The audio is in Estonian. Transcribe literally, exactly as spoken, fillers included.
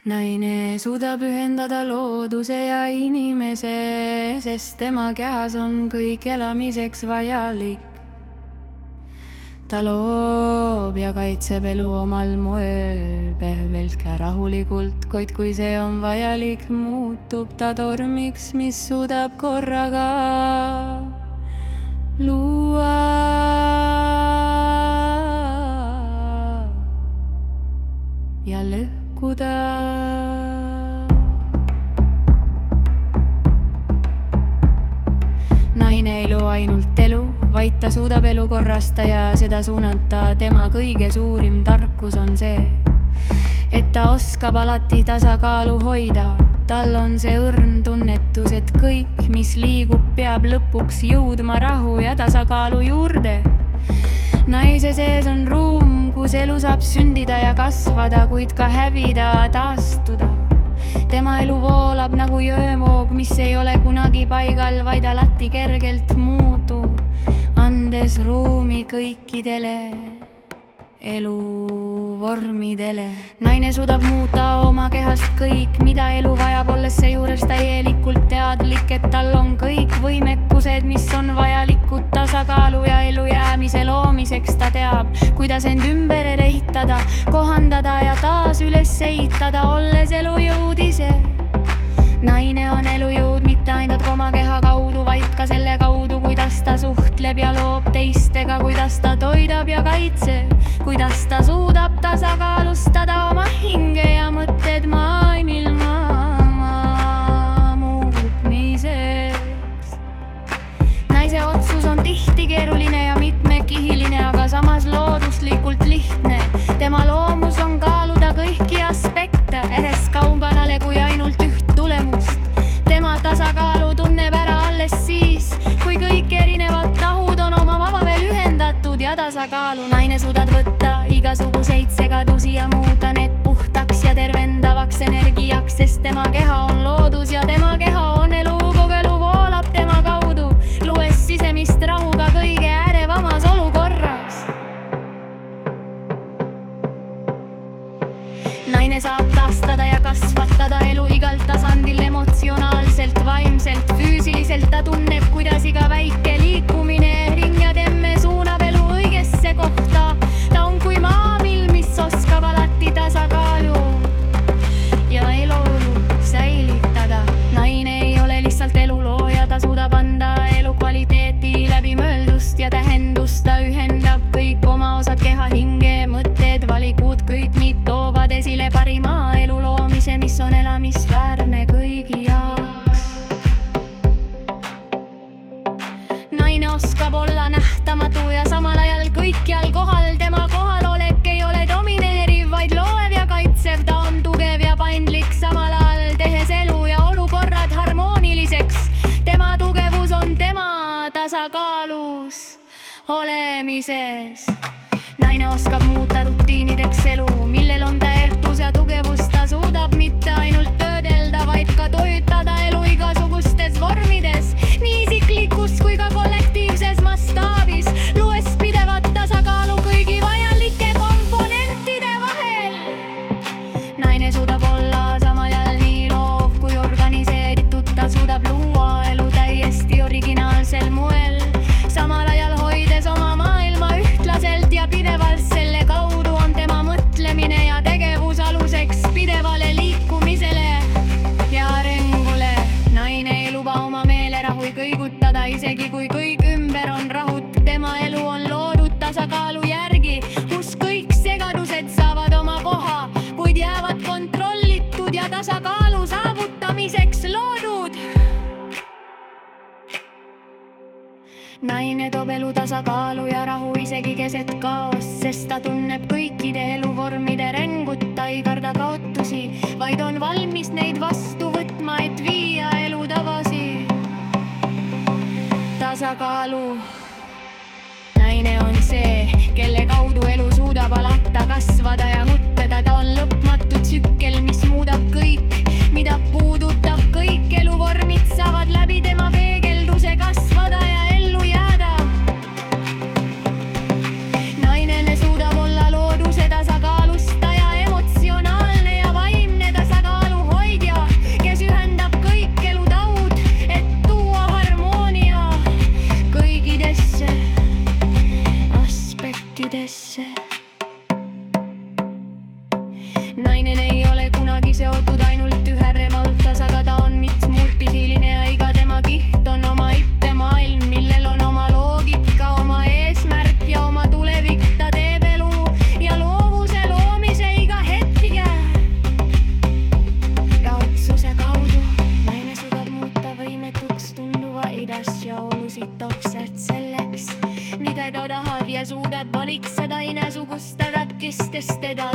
Naine suudab ühendada looduse ja inimese, sest tema kehas on kõik elamiseks vajalik. Ta loob ja kaitseb elu omal moel, pehmelt ja rahulikult, kuid kui see on vajalik, muutub ta tormiks, mis suudab korraga luua ja lõhkuda. Naine ei loo ainult elu, vaid ta suudab elu korrasta ja seda suunata. Tema kõige suurim tarkus on see, et ta oskab alati tasakaalu hoida. Tal on see õrn tunnetus, et kõik, mis liigub, peab lõpuks jõudma rahu ja tasakaalu juurde. Naise sees on ruum, kus elu saab sündida ja kasvada, kuid ka hävida, taastuda. Tema elu voolab nagu jõevoog, mis ei ole kunagi paigal, vaid alati kergelt muutub, andes ruumi kõikidele eluvormidele. Naine suudab muuta oma kehast kõik, mida elu vajab, olles seejuures täielikult teadlik, et tal on kõik võimekused, mis on vajalikud tasakaalu ja elu jäämise loomiseks. Ta teab, kuidas end ümber ehitada, kohandada ja taas üles ehitada, olles elujõud ise. Naine on elujõud mitte ainult oma keha kaudu, vaid ka selle kaudu, kuidas ta suhtleb ja loob teistega, kuidas ta toidab ja kaitseb, kuidas ta suudab tasakaalustada oma hinge ja mõtted maailma muutmiseks. Naise otsus on tihti keeruline ja mitmekihiline, aga samas looduslikult lihtne. Tema loomus on kaaluda kõiki aspekte, ehes kaubanale kui ainult üht tulemust. Tema tasakaalu tunneb ära alles siis, kui kõik erinevad tahud on oma vaba veel ühendatud ja tasakaalu. Naine suudad võtta igasuguseid segadusi ja muuta need puhtaks ja tervendavaks energiaks, sest tema keha on loodus ja tema keha on elu, kogu elu voolab tema kaudu, luues sisemist rahu ka kõige äärevamas olukorras. Naine saab taastada ja kasvatada elu igal tasandil, emotsionaalselt, vaimselt, füüsiliselt. Ta tunneb, kuidas iga väike liikumine, ring ja temme suunab elu õigesse kohta. Ta on kui maamill, mis oskab alati tasakaalu ja elu säilitada. Naine ei ole lihtsalt elulooja, ta suudab anda elu kvaliteeti läbi mõeldust ja tähendust. Ta ühendab kõik oma osad, keha, hinge, mõtted, valikud, kõik meid toovad esile parima elu loomise, mis on elamisväärne kõigi jaoks. Naine oskab olla nähtamatu ja samal ajal kõikjal kohal. Tema kohalolek ei ole domineeriv, vaid looev ja kaitsev. Ta on tugev ja paindlik samal ajal, tehes elu ja olukorrad harmooniliseks. Tema tugevus on tema tasakaalus olemises. Naine oskab muuta rutiinideks elu, millel on täertus ja tugevus. Ta suudab mitte ainult töödelda, vaid ka toitada elu igasugustes vormides, nii isiklikus kui ka kollektiivses mastaabis, luues pidevat tasakaalu kõigi vajalike komponentide vahel. Naine suudab olla samal ajal nii loov kui organiseeritud. Ta suudab luua elu täiesti originaalsel moel, samal ajal hoides oma maailma ühtlaselt ja pidevalt. Selle kaudu on tema mõtlemine ja tegevus aluseks pidevale liikumisele ja arengule. Naine ei luba oma meelerahu kõigutada, isegi kui kõik ümber on rahut. Tema elu on loodud tasakaalu järgi, kus kõik segadused saavad oma koha, kuid jäävad kontrollitud ja tasakaalu saavutamiseks loodud. Naine toob elu tasakaalu ja rahu isegi keset kaos, sest ta tunneb kõikide eluvormide rängut. Ta ei karda kaotusi, vaid on valmis neid vastu võtma, et viia elu tagasi tasakaalu. Naine on see, kelle kaudu elu suudab alata, kasvada ja mutteda. Ta on lõpmatu tsükkel, mis muudab kõik, mida puudutab. Kõik eluvormid saavad läbi tema peegelduse kasvada ja ellu jääda. Naine suudab olla looduse tasakaalustaja, emotsionaalne ja vaimne tasakaalustaja. kes teda